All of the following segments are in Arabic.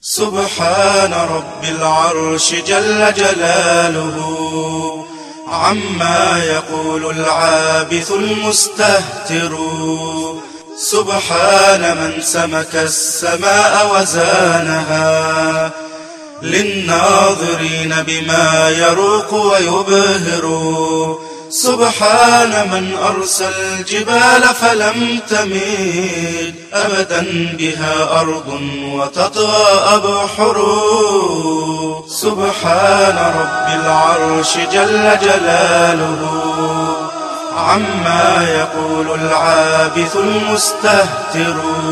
سبحان رب العرش جل جلاله عما يقول العابث المستهتر. سبحان من سمك السماء وزانها للناظرين بما يروق ويبهر. سبحان من أرسى الجبال فلم تميد أبدا بها أرض وتطغى أبحر. سبحان رب العرش جل جلاله عما يقول العابث المستهتر.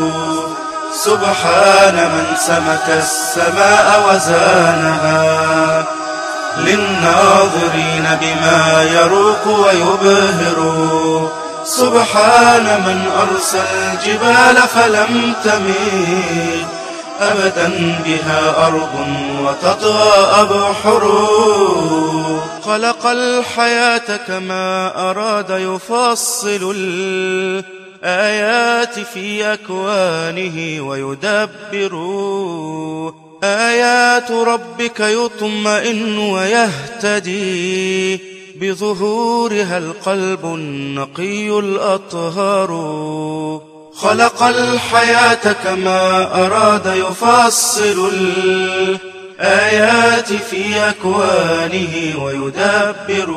سبحان من سمك السماء وزانها للناظرين بما يروق ويبهر. سبحان من أرسى الجبال فلم تميد أبدا بها أرض وتطغى أبحر. خلق الحياة كما أراد يفصل الآيات في أكوانه ويدبر. آيات ربك يطمئن ويهتدي بظهورها القلب النقي الأطهار. خلق الحياة كما أراد يفصل الآيات في أكوانه ويدبر.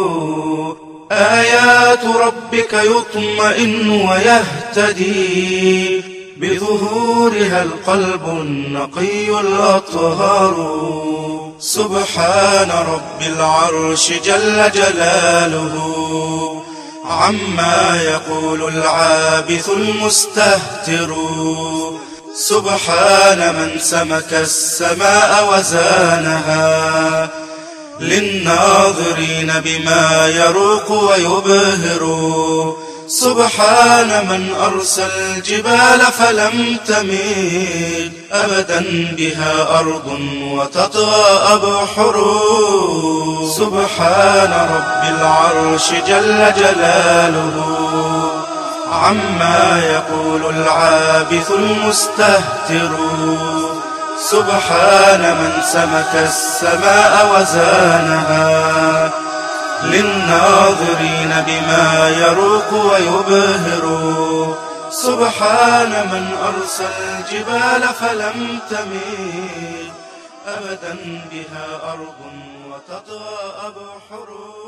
آيات ربك يطمئن ويهتدي بظهورها القلب النقي الأطهار. سبحان رب العرش جل جلاله عما يقول العابث المستهتر. سبحان من سمك السماء وزانها للناظرين بما يروق ويبهر. سبحان من أرسى الجبال فلم تميد أبدا بها أرض وتطغى أبحر. سبحان رب العرش جل جلاله عما يقول العابث المستهتر. سبحان من سمك السماء وزانها للناظرين بما يروق ويبهر. سبحان من أرسى الجبال فلم تميد أبدا بها أرض وتطغى أبحر.